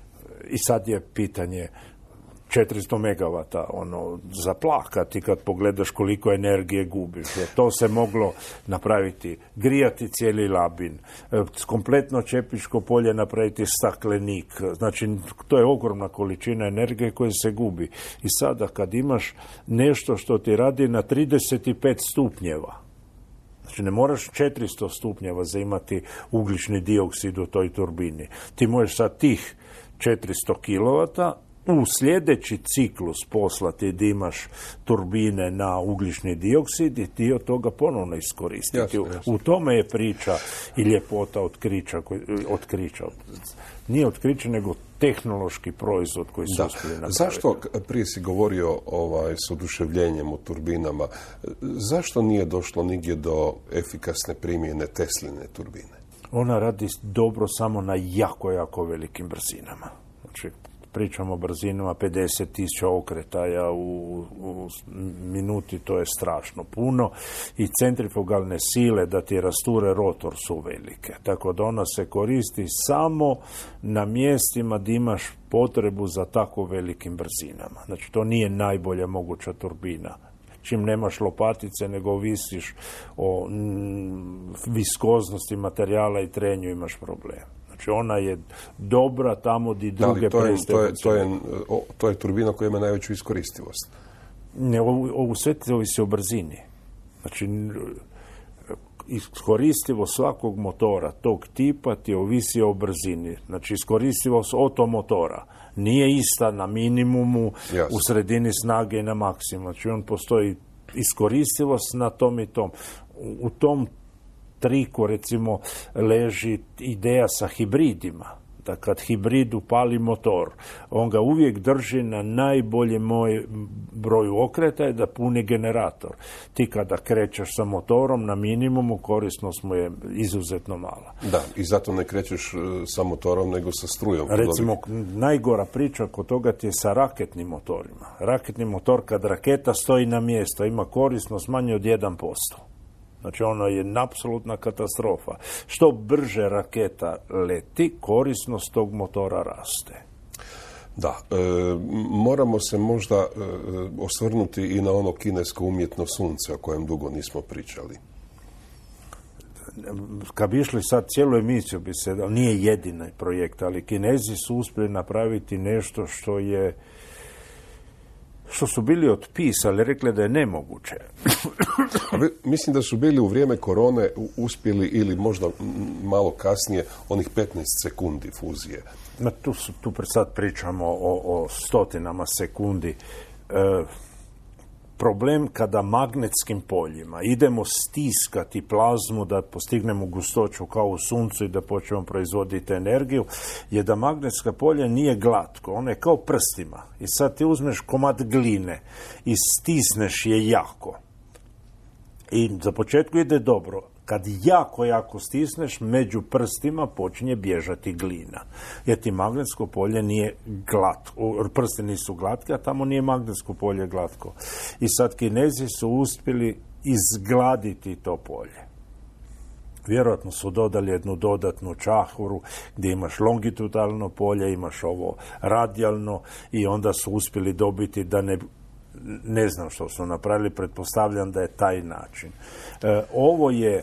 I sad je pitanje četiristo megavata, ono, zaplakati kad pogledaš koliko energije gubiš. Jer to se moglo napraviti, grijati cijeli Labin, kompletno Čepiško polje napraviti staklenik. Znači, to je ogromna količina energije koja se gubi. I sada kad imaš nešto što ti radi na trideset pet stupnjeva, znači ne moraš četiristo stupnjeva za imati ugljični dioksid u toj turbini. Ti možeš sa tih četiristo kilovata u sljedeći ciklus poslati da imaš turbine na ugljični dioksid i ti od toga ponovno iskoristiti. Jasno, jasno. U tome je priča i ljepota otkrića. otkrića. Nije otkriće, nego tehnološki proizvod koji su uspjeli napraviti. Zašto, prije si govorio ovaj, s oduševljenjem u turbinama, zašto nije došlo nigdje do efikasne primjene Tesline turbine? Ona radi dobro samo na jako, jako velikim brzinama. Znači, pričamo o brzinama pedeset tisuća okretaja u, u minuti, to je strašno puno i centrifugalne sile da ti rasture rotor su velike. Tako da ona se koristi samo na mjestima gdje imaš potrebu za tako velikim brzinama. Znači, to nije najbolja moguća turbina. Čim nemaš lopatice, nego ovisiš o mm, viskoznosti materijala i trenju, imaš problem. Znači, ona je dobra tamo gdje druge to je, prestaju. to, je, to, je, to je turbina koja ima najveću iskoristivost. Ne, ovu, ovu sve ovisi o brzini. Znači, iskoristivost svakog motora tog tipa ti ovisi o brzini. Znači, iskoristivost otomotora nije ista na minimumu, Jasno. u sredini snage i na maksimum. Znači, on postoji iskoristivost na tom i tom. U, u tom triku, recimo, leži ideja sa hibridima. Da kad hibrid upali motor, on ga uvijek drži na najbolje moj broju okretaja da puni generator. Ti kada krećeš sa motorom na minimumu, korisnost mu je izuzetno mala. Da, i zato ne krećeš sa motorom, nego sa strujom. Recimo, najgora priča kod toga ti je sa raketnim motorima. Raketni motor, kad raketa stoji na mjestu, ima korisnost manje od jedan posto. Znači, ono je apsolutna katastrofa. Što brže raketa leti, korisnost tog motora raste. Da, e, moramo se možda e, osvrnuti i na ono kinesko umjetno sunce o kojem dugo nismo pričali. Kad bi išli sad cijelu emisiju, bi se, nije jedini projekt, ali Kinezi su uspjeli napraviti nešto što je što su bili otpisali, rekli da je nemoguće. Mislim da su bili u vrijeme korone uspjeli, ili možda malo kasnije, onih petnaest sekundi fuzije. Ma tu, su, tu sad pričamo o, o stotinama sekundi. E, problem kada magnetskim poljima idemo stiskati plazmu da postignemo gustoću kao u suncu i da počnemo proizvoditi energiju, je da magnetska polje nije glatko, ono je kao prstima. I sad ti uzmeš komad gline i stisneš je jako. I za početku ide dobro. Kad jako, jako stisneš, među prstima počinje bježati glina. Jer ti magnetsko polje nije glatko. Prsti nisu glatke, a tamo nije magnetsko polje glatko. I sad Kinezi su uspjeli izgladiti to polje. Vjerojatno su dodali jednu dodatnu čahuru gdje imaš longitudinalno polje, imaš ovo radijalno i onda su uspjeli dobiti da ne ne znam što su napravili, pretpostavljam da je taj način. E, ovo je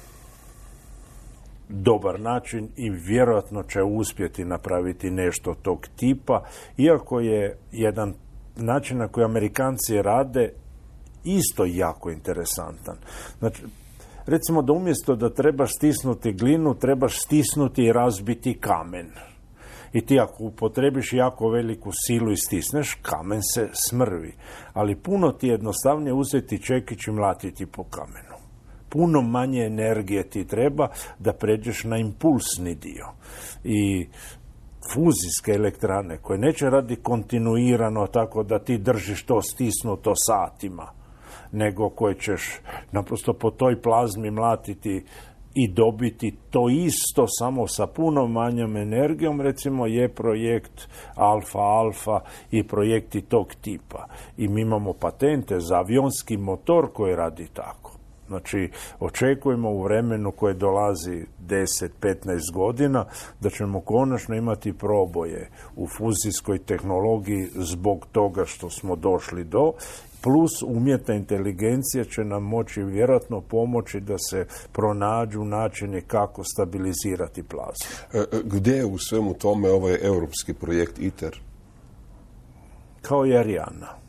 dobar način i vjerojatno će uspjeti napraviti nešto tog tipa, iako je jedan način na koji Amerikanci rade isto jako interesantan. Znači, recimo da umjesto da trebaš stisnuti glinu, trebaš stisnuti i razbiti kamen. I ti ako upotrebiš jako veliku silu i stisneš, kamen se smrvi. Ali puno ti je jednostavnije uzeti čekić i mlatiti po kamenu. Puno manje energije ti treba da pređeš na impulsni dio. I fuzijske elektrane koje neće radi kontinuirano tako da ti držiš to stisnuto satima, nego koje ćeš naprosto po toj plazmi mlatiti i dobiti to isto samo sa puno manjom energijom, recimo je projekt Alfa Alfa i projekti tog tipa. I mi imamo patente za avionski motor koji radi tako. Znači, očekujemo u vremenu koje dolazi deset do petnaest godina da ćemo konačno imati proboje u fuzijskoj tehnologiji zbog toga što smo došli do, plus umjetna inteligencija će nam moći vjerojatno pomoći da se pronađu načini kako stabilizirati plazmu. Gdje je u svemu tome ovaj europski projekt ITER? Kao i Ariana.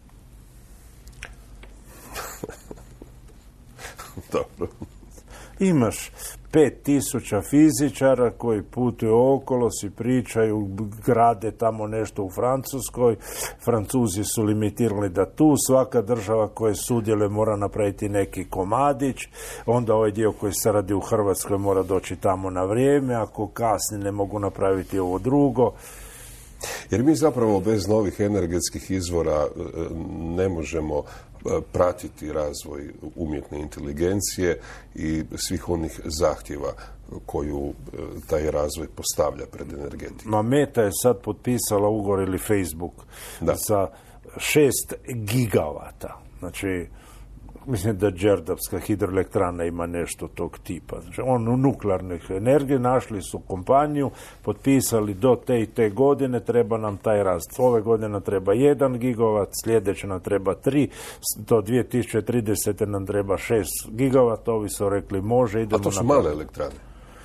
Dobro. Imaš pet tisuća fizičara koji putuju okolo, si pričaju, grade tamo nešto u Francuskoj. Francuzi su limitirali da tu svaka država koja sudjeluje mora napraviti neki komadić. Onda ovaj dio koji se radi u Hrvatskoj mora doći tamo na vrijeme. Ako kasni ne mogu napraviti ovo drugo. Jer mi zapravo bez novih energetskih izvora ne možemo pratiti razvoj umjetne inteligencije i svih onih zahtjeva koju taj razvoj postavlja pred energetiku. Ma Meta je sad potpisala ugovor ili Facebook da. Za šest gigavata. Znači, mislim da Đerdapska hidroelektrana ima nešto tog tipa. Znači, on u nuklearnih energije našli su kompaniju, potpisali do te i te godine, treba nam taj rast. Ove godine nam treba jedan gigavat, sljedeće nam treba tri, do dvije tisuće tridesete nam treba šest gigavata, ovi su rekli može, idemo. A to su na... male elektrane?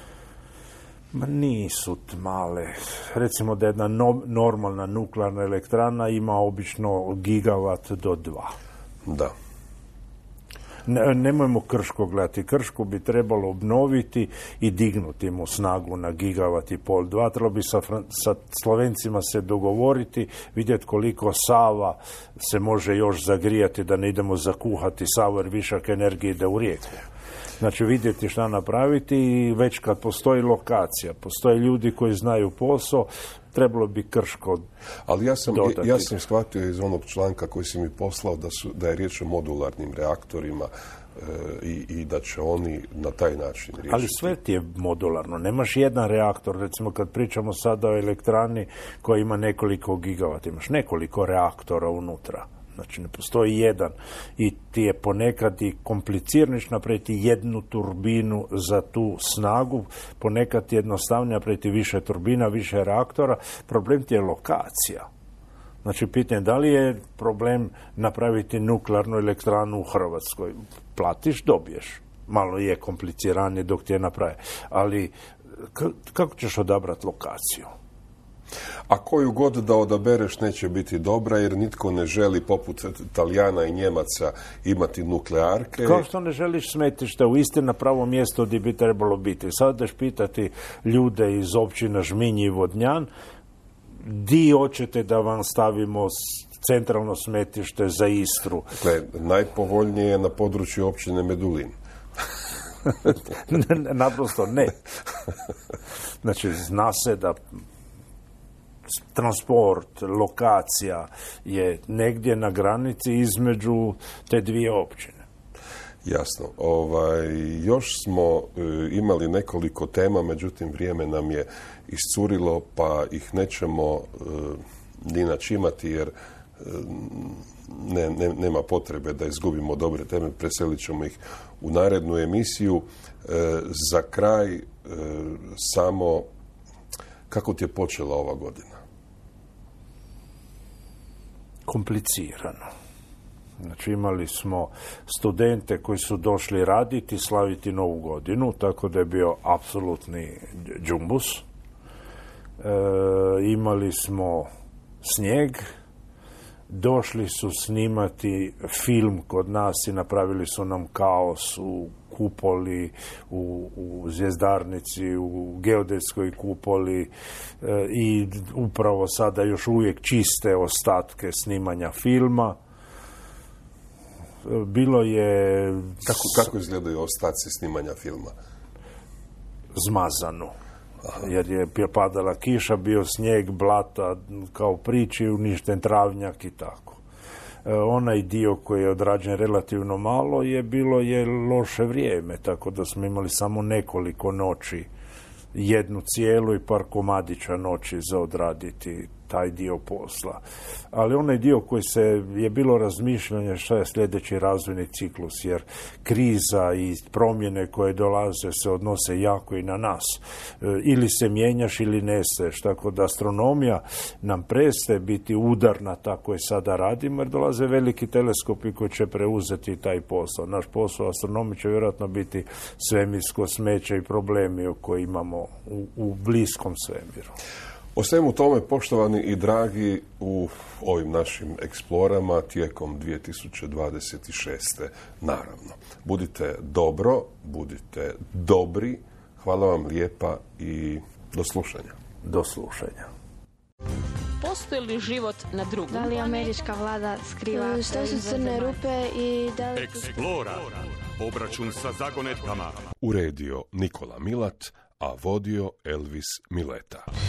Ma nisu male. Recimo da jedna no, normalna nuklearna elektrana ima obično gigavat do dva. Da. Ne, nemojmo Krško gledati. Krško bi trebalo obnoviti i dignuti mu snagu na gigavat i pol, dva. Trebalo bi sa, sa Slovencima se dogovoriti, vidjeti koliko Sava se može još zagrijati da ne idemo zakuhati Savu jer višak energije ide u rijeku. Znači vidjeti šta napraviti i već kad postoji lokacija, postoje ljudi koji znaju posao, trebalo bi Krško Ali ja sam, dodati. ja sam shvatio iz onog članka koji si mi poslao da, su, da je riječ o modularnim reaktorima e, i, i da će oni na taj način riješiti. Ali sve ti je modularno. Nemaš jedan reaktor, recimo kad pričamo sada o elektrani koja ima nekoliko gigavata, imaš nekoliko reaktora unutra. Znači ne postoji jedan i ti je ponekad i kompliciraniš napraviti jednu turbinu za tu snagu, ponekad ti je jednostavnije napraviti više turbina, više reaktora. Problem ti je lokacija. Znači pitanje da li je problem napraviti nuklearnu elektranu u Hrvatskoj. Platiš, dobiješ. Malo je kompliciranije dok ti je napravi. Ali k- kako ćeš odabrati lokaciju? A koju god da odabereš neće biti dobra jer nitko ne želi poput Talijana i Njemaca imati nuklearke. Kao što ne želiš smetište u isti na pravo mjesto gdje bi trebalo biti. Sad daš pitati ljude iz općina Žminj i Vodnjan di hoćete da vam stavimo centralno smetište za Istru. Dakle, najpovoljnije je na području općine Medulin. Naprosto ne. Znači, zna se da transport, lokacija je negdje na granici između te dvije općine. Jasno. Ovaj, još smo e, imali nekoliko tema, međutim vrijeme nam je iscurilo, pa ih nećemo e, ni načimati jer e, ne, ne, nema potrebe da izgubimo dobre teme, preselit ćemo ih u narednu emisiju. E, za kraj e, samo kako ti je počela ova godina? Komplicirano. Znači imali smo studente koji su došli raditi, slaviti Novu godinu, tako da je bio apsolutni džumbus. E, imali smo snijeg, došli su snimati film kod nas i napravili su nam kaos u kupoli, u, u zvjezdarnici, u geodetskoj kupoli e, i upravo sada još uvijek čiste ostatke snimanja filma. Bilo je... Kako, kako izgledaju ostaci snimanja filma? Zmazano. Aha. Jer je padala kiša, bio snijeg, blata, kao priči, uništen travnjak i tako. E, onaj dio koji je odrađen relativno malo je bilo je loše vrijeme, tako da smo imali samo nekoliko noći, jednu cijelu i par komadića noći za odraditi taj dio posla. Ali onaj dio koji se je bilo razmišljanje šta je sljedeći razvojni ciklus, jer kriza i promjene koje dolaze se odnose jako i na nas. E, ili se mijenjaš ili nestaješ, tako da astronomija nam prestaje biti udarna tako je sada radimo, jer dolaze veliki teleskopi koji će preuzeti taj posao. Naš posao astronomije će vjerojatno biti svemirsko smeće i problemi koje imamo u, u bliskom svemiru. O svemu tome, poštovani i dragi, u ovim našim eksplorama tijekom dvije tisuće dvadeset šeste. Naravno, budite dobro, budite dobri. Hvala vam lijepa i do slušanja. Do slušanja. Postoji li život na drugom? Da li američka vlada skriva Što su crne rupe i da li... Eksplora. Obračun sa zagonetkama. Uredio Nikola Milat, a vodio Elvis Mileta.